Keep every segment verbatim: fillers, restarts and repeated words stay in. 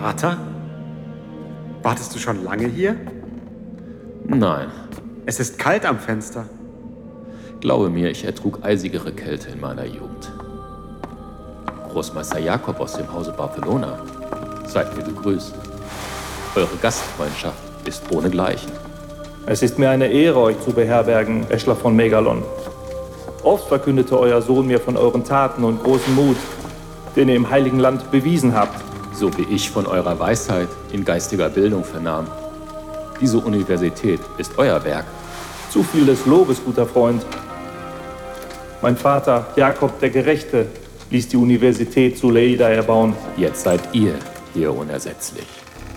Vater? Wartest du schon lange hier? Nein. Es ist kalt am Fenster. Glaube mir, ich ertrug eisigere Kälte in meiner Jugend. Großmeister Jakob aus dem Hause Barcelona, seid mir gegrüßt. Eure Gastfreundschaft ist ohnegleichen. Es ist mir eine Ehre, euch zu beherbergen, Eschler von Megalon. Oft verkündete euer Sohn mir von euren Taten und großen Mut, den ihr im Heiligen Land bewiesen habt. So wie ich von eurer Weisheit in geistiger Bildung vernahm. Diese Universität ist euer Werk. Zu viel des Lobes, guter Freund. Mein Vater, Jakob der Gerechte, ließ die Universität zu Leida erbauen. Jetzt seid ihr hier unersetzlich.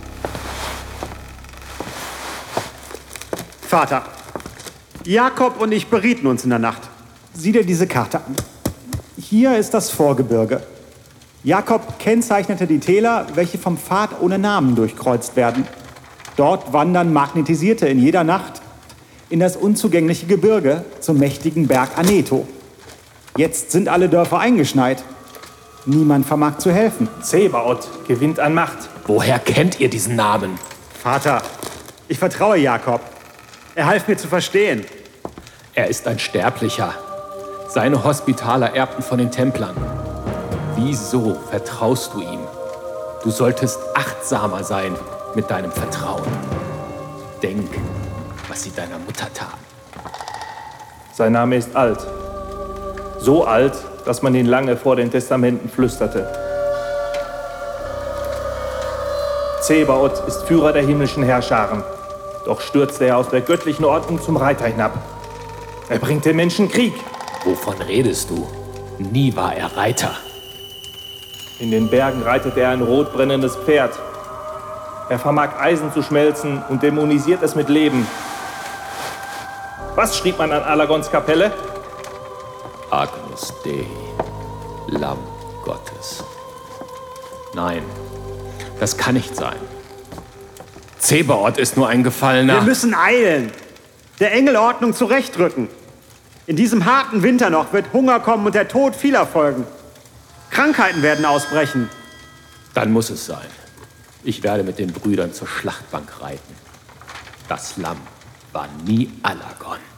Vater, Jakob und ich berieten uns in der Nacht. Sieh dir diese Karte an. Hier ist das Vorgebirge. Jakob kennzeichnete die Täler, welche vom Pfad ohne Namen durchkreuzt werden. Dort wandern Magnetisierte in jeder Nacht in das unzugängliche Gebirge zum mächtigen Berg Aneto. Jetzt sind alle Dörfer eingeschneit. Niemand vermag zu helfen. Zebaoth gewinnt an Macht. Woher kennt ihr diesen Namen? Vater, ich vertraue Jakob. Er half mir zu verstehen. Er ist ein Sterblicher. Seine Hospitaler erbten von den Templern. Wieso vertraust du ihm? Du solltest achtsamer sein mit deinem Vertrauen. Denk, was sie deiner Mutter taten. Sein Name ist alt. So alt, dass man ihn lange vor den Testamenten flüsterte. Zebaoth ist Führer der himmlischen Herrscharen. Doch stürzte er aus der göttlichen Ordnung zum Reiter hinab. Er bringt den Menschen Krieg. Wovon redest du? Nie war er Reiter. In den Bergen reitet er ein rotbrennendes Pferd. Er vermag Eisen zu schmelzen und dämonisiert es mit Leben. Was schrieb man an Alagons Kapelle? Agnus Dei, Lamm Gottes. Nein, das kann nicht sein. Zebaoth ist nur ein Gefallener. Wir müssen eilen. Der Engel Ordnung zurechtrücken. In diesem harten Winter noch wird Hunger kommen und der Tod vieler folgen. Krankheiten werden ausbrechen. Dann muss es sein. Ich werde mit den Brüdern zur Schlachtbank reiten. Das Lamm war nie Alagon.